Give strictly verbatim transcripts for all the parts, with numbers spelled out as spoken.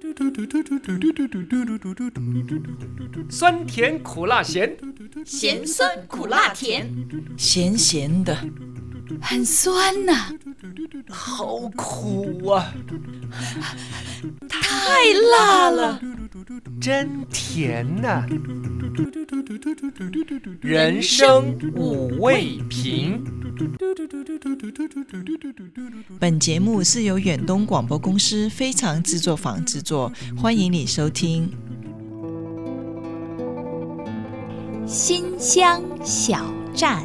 酸甜苦辣咸， 咸酸苦辣甜， 咸咸的，很酸呐、啊， 好苦啊， 太辣了， 真甜呐、啊。人生五味瓶。 本节目是由远东广播公司非常制作坊制作，欢迎你收听。 新乡小站，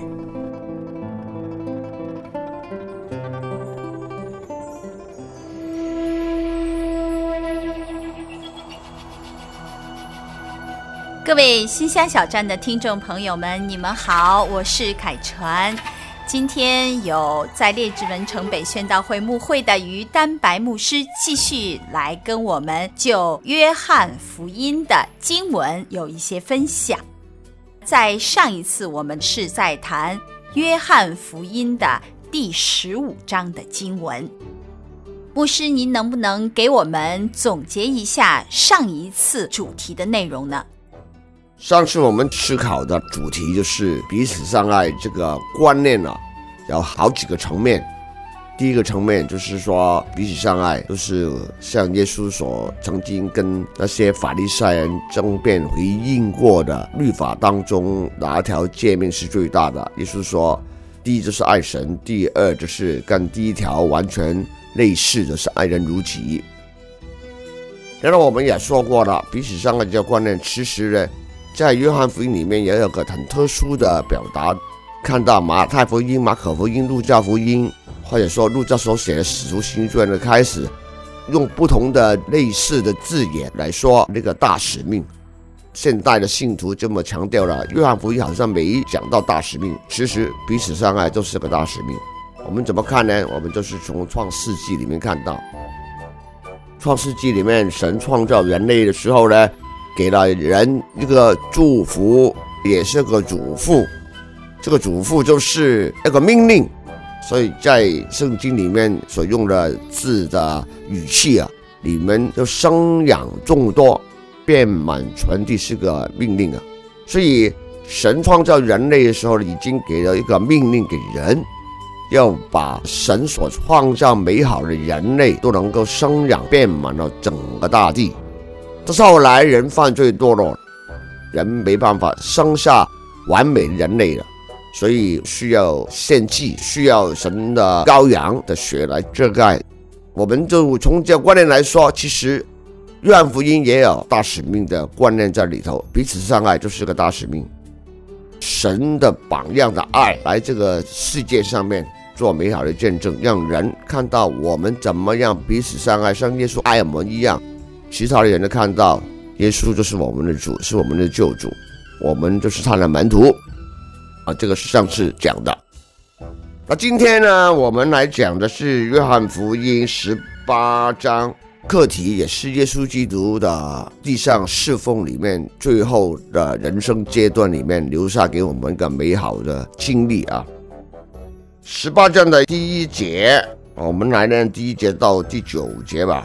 各位新乡小站的听众朋友们，你们好，我是凯传。今天有在列治文城北宣道会牧会的于丹白牧师继续来跟我们就约翰福音的经文有一些分享。在上一次我们是在谈约翰福音的第十五章的经文，牧师您能不能给我们总结一下上一次主题的内容呢？ 上次我们思考的主题就是彼此相爱这个观念啊，有好几个层面。第一个层面就是说彼此相爱，就是像耶稣所曾经跟那些法利赛人争辩回应过的律法当中哪一条诫命是最大的。耶稣说第一就是爱神，第二就是跟第一条完全类似的是爱人如己。然后我们也说过了，彼此相爱这个观念其实呢在约翰福音里面也有个很特殊的表达，看到马太福音、马可福音、路加福音，或者说路加所写的使徒行传的开始，用不同的类似的字眼来说那个大使命。现代的信徒这么强调了，约翰福音好像没讲到大使命，其实彼此相爱就是个大使命。我们怎么看呢？我们就是从创世纪里面看到，创世纪里面神创造人类的时候呢，给了人一个祝福，也是个嘱咐。这个嘱咐就是一个命令，所以在圣经里面所用的字的语气啊，你们就生养众多，遍满全地，是个命令啊。所以神创造人类的时候，已经给了一个命令给人，要把神所创造美好的人类都能够生养遍满了整个大地。但是后来人犯罪堕落，人没办法生下完美人类了，所以需要献祭，需要神的羔羊的血来遮盖。我们就从这个观念来说，其实约翰福音也有大使命的观念在里头，彼此相爱就是个大使命。神的榜样的爱来这个世界上面做美好的见证，让人看到我们怎么样彼此相爱，像耶稣爱我们一样。其他的人都看到耶稣就是我们的主，是我们的救主，我们就是他的门徒啊，这个是上次讲的。那今天呢，我们来讲的是约翰福音十八章，课题也是耶稣基督的地上侍奉里面最后的人生阶段里面留下给我们一个美好的经历啊。十八章的第一节，我们来念第一节到第九节吧。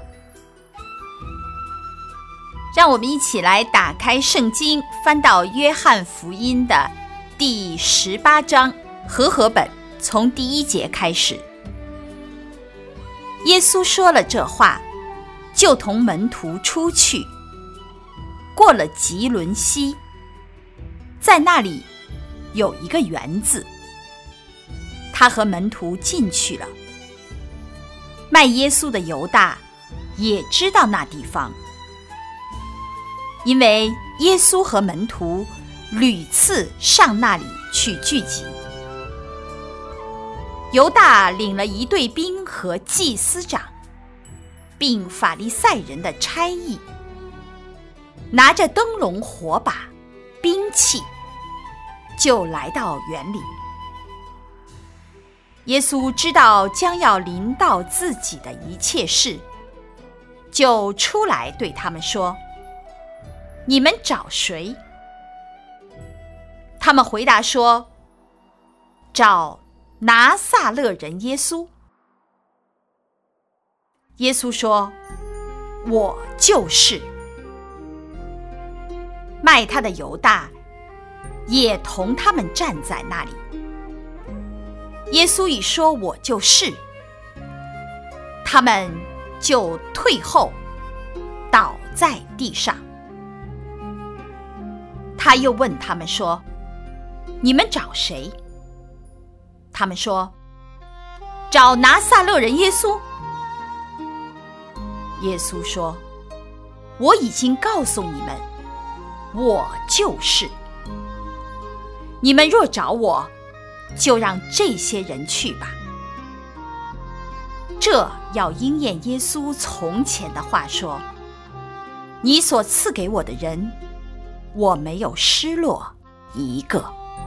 让我们一起来打开圣经，翻到约翰福音的第十八章，和合本从第一节开始。耶稣说了这话，就同门徒出去，过了吉伦西，在那里有一个园子，他和门徒进去了。卖耶稣的犹大也知道那地方，因为耶稣和门徒屡次上那里去聚集。犹大领了一队兵和祭司长，并法利赛人的差役，拿着灯笼、火把、兵器，就来到园里。耶稣知道将要临到自己的一切事，就出来对他们说：“你们找谁？”他们回答说：“找拿撒勒人耶稣。”耶稣说：“ 我就是。卖他的犹大也同他们站在那里。耶稣已说我就是，他们就退后，倒在地上。他又问他们说，你们找谁？他们说，找拿撒勒人耶稣。耶稣说，我已经告诉你们，我就是。你们若找我，就让这些人去吧。这要应验耶稣从前的话说，你所赐给我的人，我没有失落一个。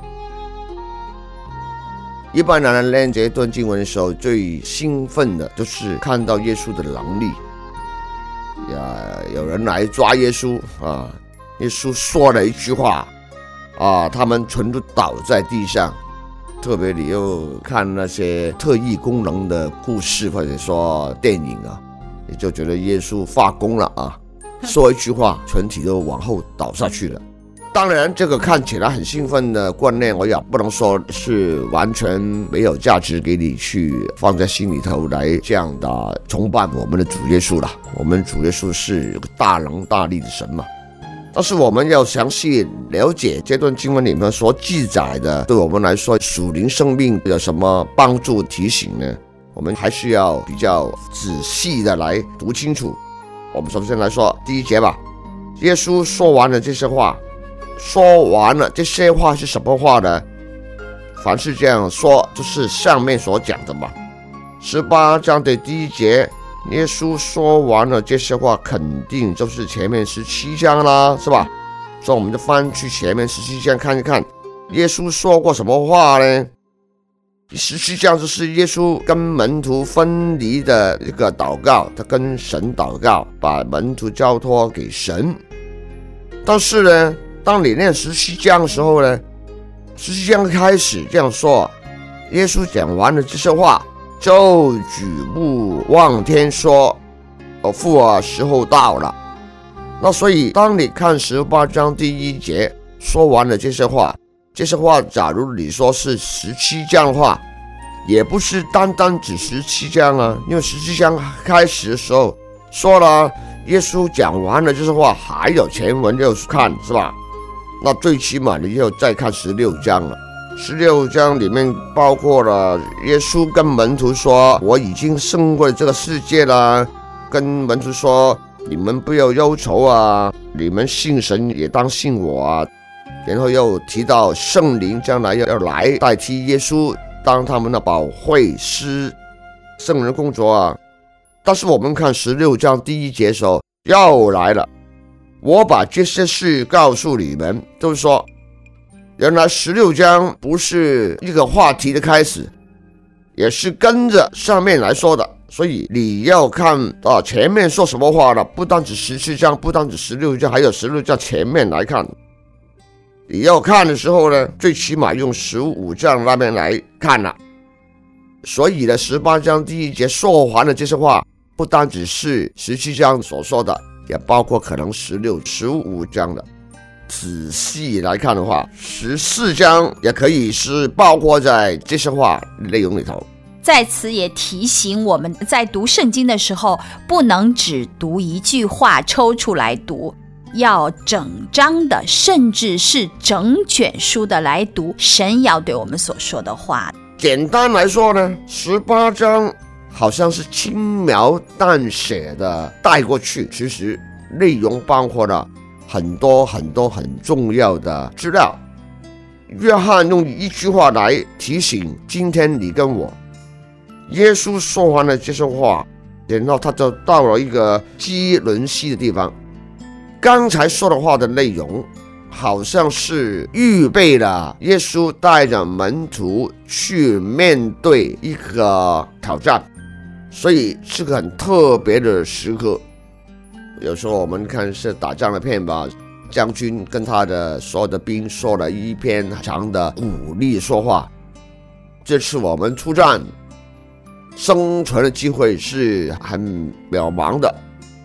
一般人念这段经文的时候，最兴奋的就是看到耶稣的能力。呀，有人来抓耶稣啊，耶稣说了一句话啊，他们全都倒在地上。特别你又看那些特异功能的故事或者说电影啊，你就觉得耶稣发功了啊，说一句话，全体都往后倒下去了。当然，这个看起来很兴奋的观念，我也不能说是完全没有价值给你去放在心里头来这样的崇拜我们的主耶稣了。我们主耶稣是有个大能大力的神嘛。但是我们要详细了解这段经文里面所记载的，对我们来说属灵生命有什么帮助提醒呢？我们还是要比较仔细的来读清楚。我们首先来说第一节吧。耶稣说完了这些话，说完了这些话是什么话呢？凡是这样说，就是上面所讲的嘛。十八章的第一节，耶稣说完了这些话，肯定就是前面十七章啦，是吧？所以我们就翻去前面十七章看一看，耶稣说过什么话呢？十七章就是耶稣跟门徒分离的一个祷告，他跟神祷告，把门徒交托给神。但是呢，当你念十七章的时候呢，十七章开始这样说，耶稣讲完了这些话，就举目望天说，我父啊，时候到了。那所以当你看十八章第一节说完了这些话，这些话假如你说是十七章的话，也不是单单指十七章啊，因为十七章开始的时候说了耶稣讲完了这些话，还有前文要看，是吧？那最起码你就再看十六章了。十六章里面包括了耶稣跟门徒说，我已经胜过这个世界了，跟门徒说，你们不要忧愁啊，你们信神也当信我啊。然后又提到圣灵将来要来代替耶稣当他们的保惠师，圣人工作啊。但是我们看十六章第一节的时候又来了，我把这些事告诉你们，就是说原来十六章不是一个话题的开始，也是跟着上面来说的。所以你要看啊，前面说什么话了，不单指十七章，不单指十六章，还有十六章前面来看。你要看的时候呢，最起码用十五章那边来看了。所以呢，十八章第一节说完了这些话，不单只是十七章所说的，也包括可能十六、十五章的。仔细来看的话，十四章也可以是包括在这些话内容里头。 在此也提醒我们在读圣经的时候，不能只读一句话抽出来读，要整章的，甚至是整卷书的来读神要对我们所说的话。 简单来说呢，十八章好像是轻描淡写的带过去，其实内容包括了很多很多很重要的资料。约翰用一句话来提醒今天你跟我，耶稣说完了这些话，然后他就到了一个基伦西的地方。刚才说的话的内容好像是预备了耶稣带着门徒去面对一个挑战，所以是个很特别的时刻。有时候我们看是打仗的片吧，将军跟他的所有的兵说了一篇长的鼓励说话。这次我们出战，生存的机会是很渺茫的，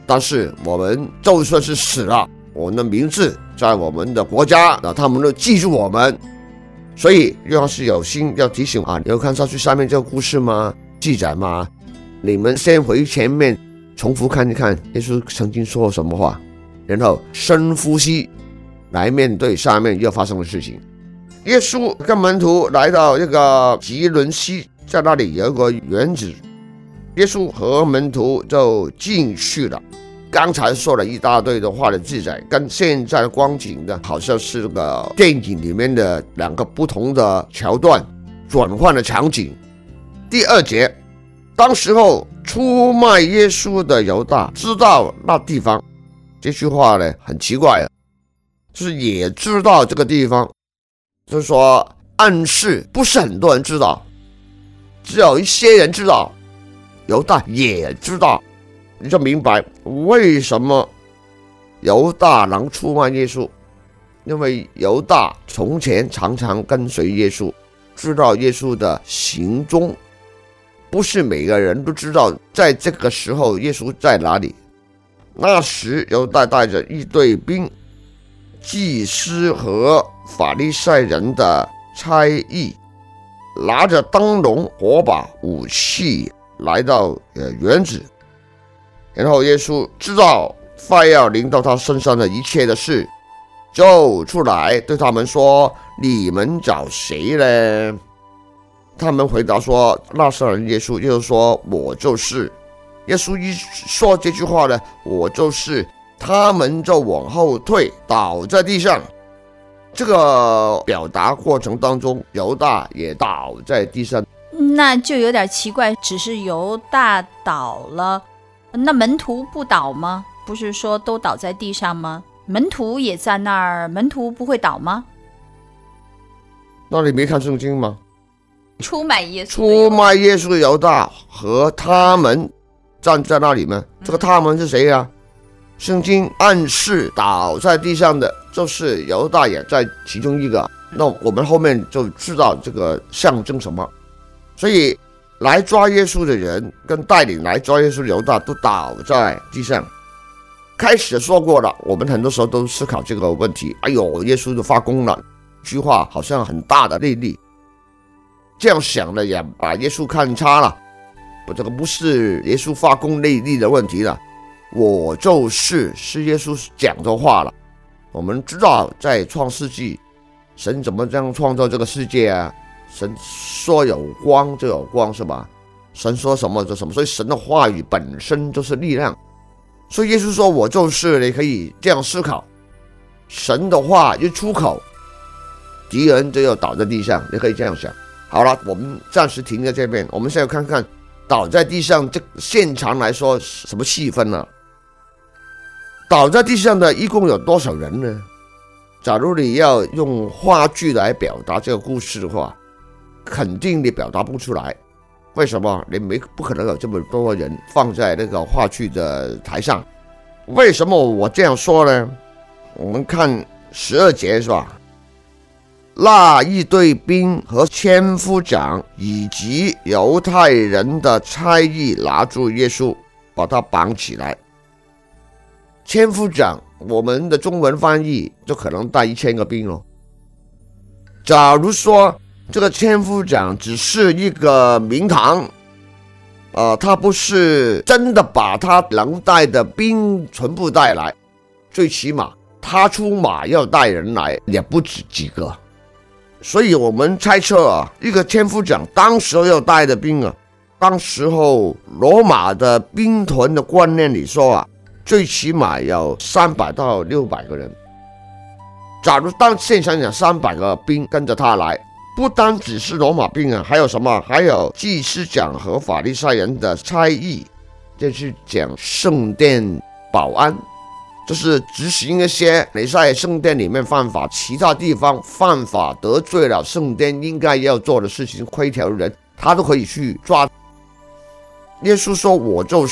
但是我们就算是死了，我们的名字在我们的国家，那他们都记住我们。所以要是有心要提醒啊，你有看下去下面这个故事吗？记载吗？你们先回前面重复看一看耶稣曾经说了什么话，然后深呼吸来面对下面要发生的事情。耶稣跟门徒来到这个吉伦西，在那里有一个园子，耶稣和门徒就进去了。刚才说了一大堆的话的记载，跟现在的光景呢，好像是这个电影里面的两个不同的桥段转换的场景。第二节，当时候出卖耶稣的犹大知道那地方，这句话呢很奇怪啊，就是也知道这个地方，就是说暗示不是很多人知道，只有一些人知道，犹大也知道。你就明白为什么犹大能出卖耶稣，因为犹大从前常常跟随耶稣，知道耶稣的行踪。不是每个人都知道在这个时候耶稣在哪里。那时犹大带着一队兵，祭司和法利赛人的差役，拿着灯笼、火把、武器来到园子。然后耶稣知道快要临到他身上的一切的事，就出来对他们说：你们找谁呢？他们回答说：拿撒勒人耶稣。耶稣说：我就是。耶稣一说这句话呢，我就是，他们就往后退，倒在地上。这个表达过程当中，犹大也倒在地上。 那就有点奇怪，只是犹大倒了，那门徒不倒吗？不是说都倒在地上吗？门徒也在那儿，门徒不会倒吗？ 那你没看圣经吗？ 出卖耶稣出卖耶稣的犹大和他们站在那里吗？这个他们是谁啊？圣经暗示倒在地上的就是犹大，也在其中一个。那我们后面就知道这个象征什么。所以来抓耶稣的人跟带领来抓耶稣的犹大都倒在地上。开始说过了，我们很多时候都思考这个问题，哎呦，耶稣就发功了，这句话好像很大的内力，这样想的也把耶稣看差了。这个不是耶稣发功内力的问题了，我就是是耶稣讲的话了。我们知道在创世纪神怎么这样创造这个世界啊，神说有光就有光，是吧？神说什么就什么，所以神的话语本身就是力量。所以耶稣说我就是，你可以这样思考，神的话一出口，敌人就要倒在地上，你可以这样想。好了，我们暂时停在这边，我们现在看看倒在地上这现场来说什么气氛呢？倒在地上的一共有多少人呢？假如你要用话剧来表达这个故事的话，肯定你表达不出来。为什么？你没不可能有这么多人放在那个话剧的台上。为什么我这样说呢？我们看十二节是吧？那一队兵和千夫长以及犹太人的差役拿住耶稣，把他绑起来。千夫长，我们的中文翻译就可能带一千个兵咯。假如说这个千夫长只是一个名堂，呃，他不是真的把他能带的兵全部带来，最起码他出马要带人来也不止几个。所以我们猜测啊，一个千夫长当时候要带的兵啊，当时候罗马的兵团的观念里说啊，最起码有三百到六百个人。假如当现场有三百个兵跟着他来，不单只是罗马兵啊，还有什么？还有祭司长和法利赛人的差役，这是讲圣殿保安，就是执行一些你在圣殿里面犯法，其他地方犯法得罪了圣殿应该要做的事情，规条的人，他都可以去抓。耶稣说我就是，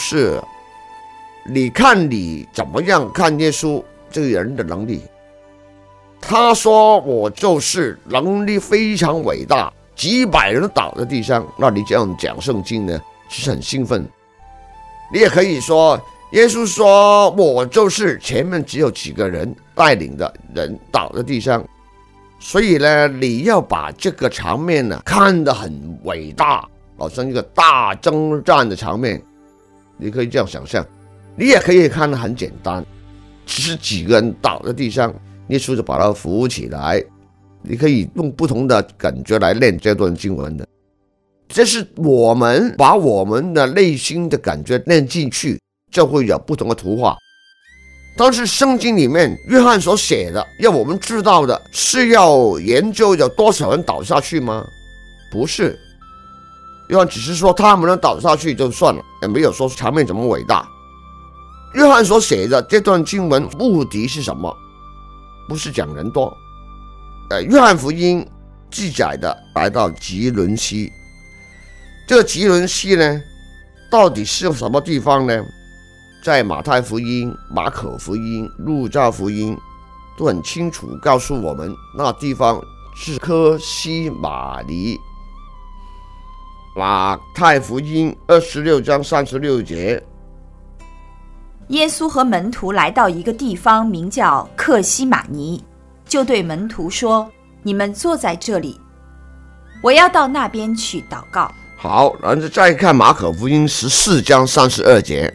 你看你怎么样看耶稣这个人的能力？他说我就是能力非常伟大，几百人倒在地上，那你这样讲圣经呢，是很兴奋。你也可以说耶稣说我就是，前面只有几个人带领的人倒在地上，所以呢，你要把这个场面呢看得很伟大，好像一个大征战的场面，你可以这样想象。你也可以看得很简单，只是几个人倒在地上，耶稣就把他扶起来。你可以用不同的感觉来练这段经文的，这是我们把我们的内心的感觉练进去，就会有不同的图画。但是圣经里面约翰所写的要我们知道的是要研究有多少人倒下去吗？不是，约翰只是说他们能倒下去就算了，也没有说场面怎么伟大。约翰所写的这段经文目的是什么？不是讲人多。呃，约翰福音记载的来到吉伦西，这个吉伦西呢，到底是什么地方呢？在马太福音、马可福音、路加福音都很清楚告诉我们，那地方是科西玛尼。马太福音二十六章三十六节， 耶稣和门徒来到一个地方，名叫克西玛尼，就对门徒说：你们坐在这里，我要到那边去祷告。 好，然后再看马可福音十四章三十二节，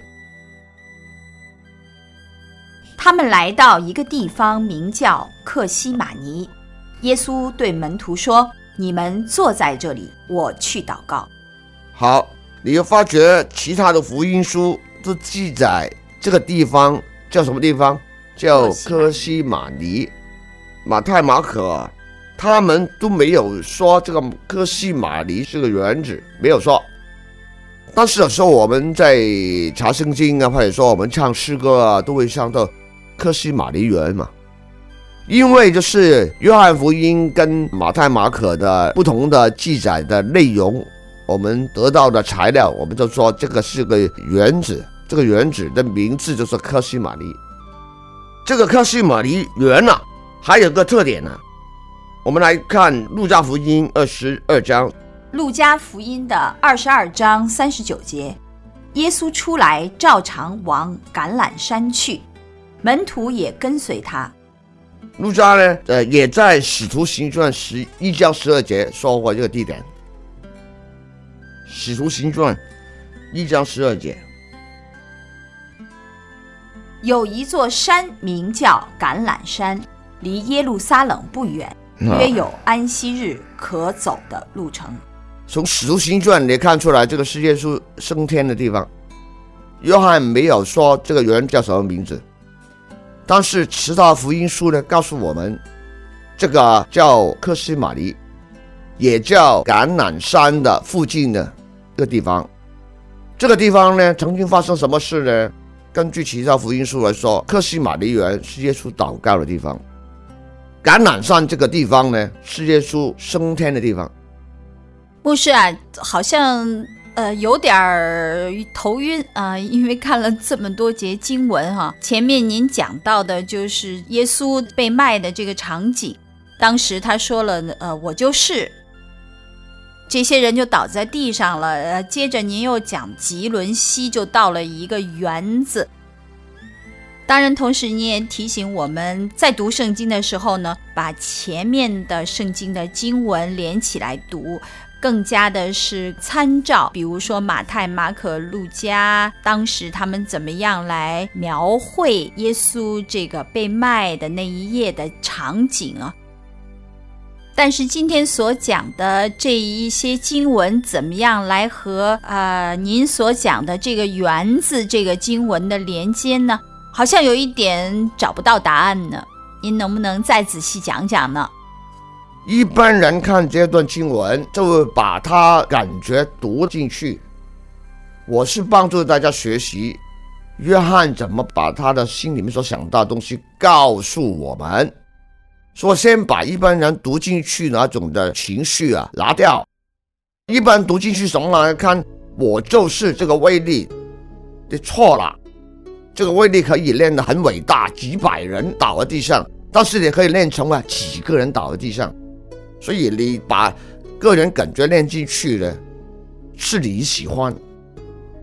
他们来到一个地方，名叫克西玛尼，耶稣对门徒说：你们坐在这里，我去祷告。 好，你又发觉其他的福音书都记载这个地方叫什么地方？叫科西玛尼。马太、马可他们都没有说这个科西玛尼是个园子，没有说。但是有时候我们在查圣经啊，或者说我们唱诗歌啊，都会唱到科西玛尼园嘛。因为就是约翰福音跟马太、马可的不同的记载的内容，我们得到的材料，我们就说这个是个园子，这个园子的名字就是科西玛尼。这个科西玛尼园啊，还有个特点呢、啊，我们来看路加福音二十二章。 路加福音的二十二章三十九节，耶稣出来照常往橄榄山去，门徒也跟随他。 路加呢，呃，也在使徒行传十一章十二节说过这个地点。使徒行传一章十二节， 有一座山名叫橄榄山，离耶路撒冷不远，约有安息日可走的路程。 从使徒行传你看出来，这个是耶稣升天的地方。约翰没有说这个园叫什么名字，但是其他福音书呢告诉我们，这个叫科西玛尼，也叫橄榄山的附近的这个地方。这个地方呢，曾经发生什么事呢？根据其他福音书来说，科西玛尼园是耶稣祷告的地方，橄榄山这个地方呢，是耶稣升天的地方。 牧师啊，好像呃有点头晕啊、呃，因为看了这么多节经文哈、啊。前面您讲到的就是耶稣被卖的这个场景，当时他说了呃我就是，这些人就倒在地上了。呃，接着您又讲吉伦西就到了一个园子。当然同时你也提醒我们在读圣经的时候呢，把前面的圣经的经文连起来读，更加的是参照，比如说马太、马可、路加当时他们怎么样来描绘耶稣这个被卖的那一页的场景啊。但是今天所讲的这一些经文怎么样来和呃您所讲的这个园子这个经文的连接呢？好像有一点找不到答案呢，您能不能再仔细讲讲呢？ 一般人看这段经文就会把它感觉读进去。我是帮助大家学习约翰怎么把他的心里面所想到的东西告诉我们，所以先把一般人读进去那种的情绪啊拿掉。一般读进去什么来看，我就是这个威力，你错了。这个威力可以练得很伟大，几百人倒在地上，但是你可以练成了几个人倒在地上。所以你把个人感觉练进去了，是你喜欢。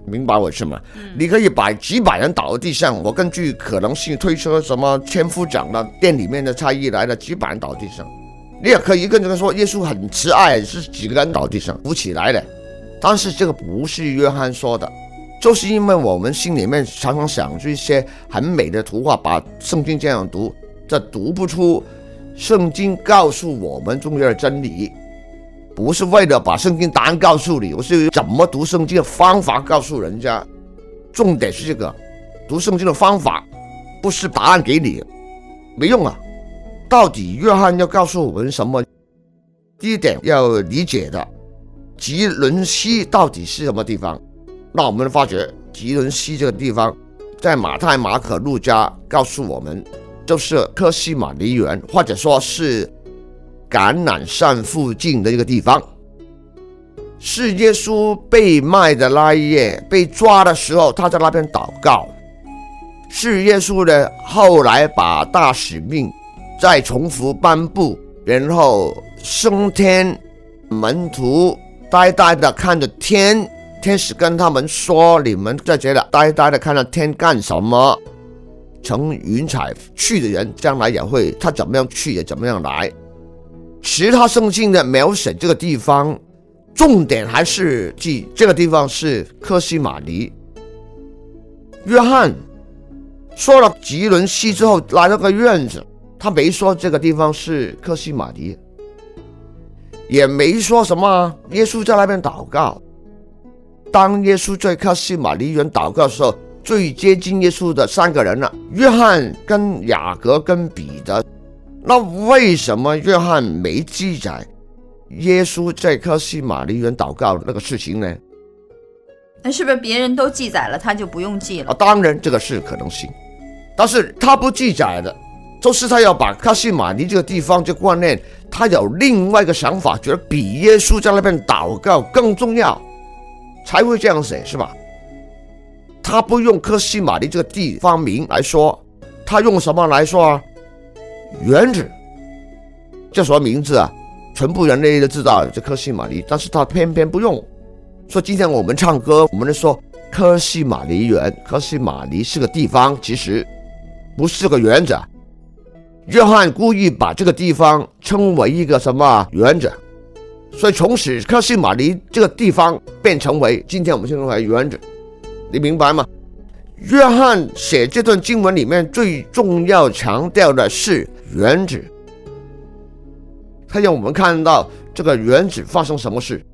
明白我是吗？嗯、你可以把几百人倒在地上，我根据可能性推测什么千夫长的店里面的差异来了，几百人倒在地上。你也可以跟这个说耶稣很慈爱，是几个人倒地上扶起来的。但是这个不是约翰说的，就是因为我们心里面常常想出一些很美的图画，把圣经这样读，这读不出圣经告诉我们重要的真理。不是为了把圣经答案告诉你，我是怎么读圣经的方法告诉人家。重点是这个，读圣经的方法不是答案给你，没用啊。到底约翰要告诉我们什么？第一点要理解的，吉伦西到底是什么地方？那我们发觉吉伦西这个地方在马太、马可、路加告诉我们，就是客西马尼园，或者说是橄榄山附近的一个地方。是耶稣被卖的那一夜，被抓的时候他在那边祷告。是耶稣的后来把大使命再重复颁布，然后升天，门徒呆呆的看着天，天使跟他们说，你们在这里呆呆的看着天干什么？乘云彩去的人将来也会，他怎么样去也怎么样来。其他圣经的描写这个地方，重点还是记这个地方是客西马尼。约翰说了吉伦西之后来了个院子，他没说这个地方是客西马尼，也没说什么耶稣在那边祷告。当耶稣在客西马尼园祷告的时候，最接近耶稣的三个人了，约翰跟雅各跟彼得。那为什么约翰没记载耶稣在客西马尼园祷告那个事情呢？ 那是不是别人都记载了，他就不用记了？ 啊，当然这个是可能性，但是他不记载的，就是他要把客西马尼这个地方这个观念，他有另外一个想法，觉得比耶稣在那边祷告更重要，才会这样写，是吧？他不用客西马尼这个地方名来说，他用什么来说啊？园子，这什么名字啊？全部人类都知道这客西马尼，但是他偏偏不用。所以今天我们唱歌，我们说客西马尼园，客西马尼是个地方，其实不是个园子。约翰故意把这个地方称为一个什么园子，所以从此客西马尼这个地方变成为今天我们称为园子，你明白吗？约翰写这段经文里面最重要强调的是园子，他让我们看到这个园子发生什么事。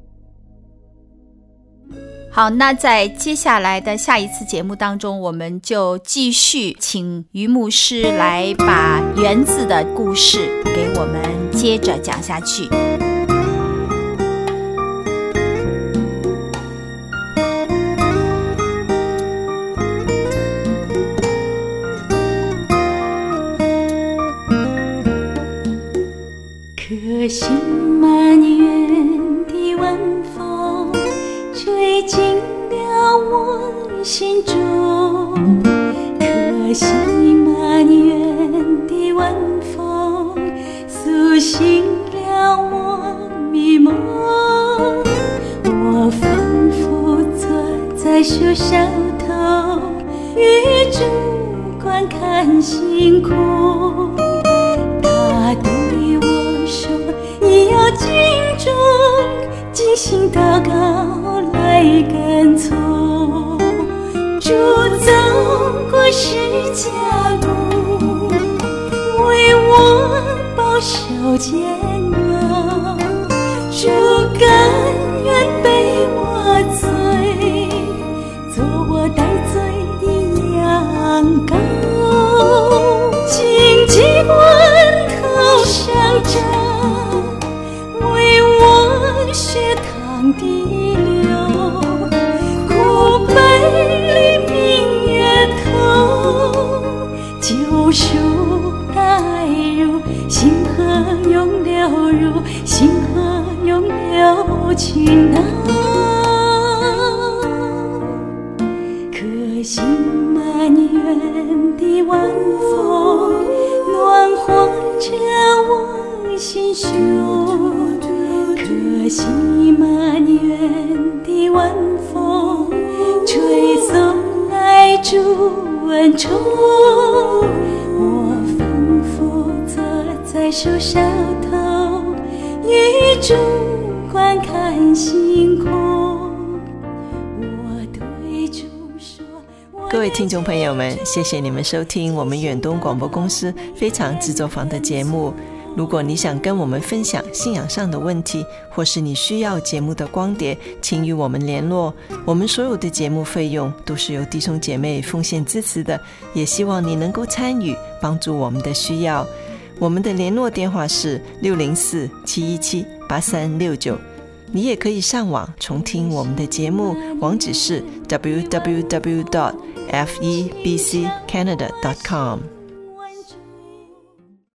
好，那在接下来的下一次节目当中，我们就继续请于牧师来把园子的故事给我们接着讲下去。 客西马尼园的晚风吹进了我心中，客西马尼园的晚风苏醒了我迷梦。我仿佛坐在树梢头，与主观看星空。他对我说，你要敬重，尽心祷告来跟从。主走过十架路，为我保守煎熬。主甘愿背我罪，做我代罪的羊羔。荆棘冠头上扎，为我血淌的流。苦悲里明月头，救赎带入，星河涌流入，星河涌流进脑。客西马尼园的晚风暖和着我心胸，客西马尼园的晚风吹滚中，我仿佛坐在树梢头，雨中观看星空。我对主说， 各位听众朋友们，谢谢你们收听我们远东广播公司非常制作坊的节目。如果你想跟我们分享信仰上的问题，或是你需要节目的光碟，请与我们联络。我们所有的节目费用都是由弟兄姐妹奉献支持的，也希望你能够参与，帮助我们的需要。我们的联络电话是六零四七一七八三六九。你也可以上网重听我们的节目，网址是 double-u double-u double-u dot f e b c canada dot com。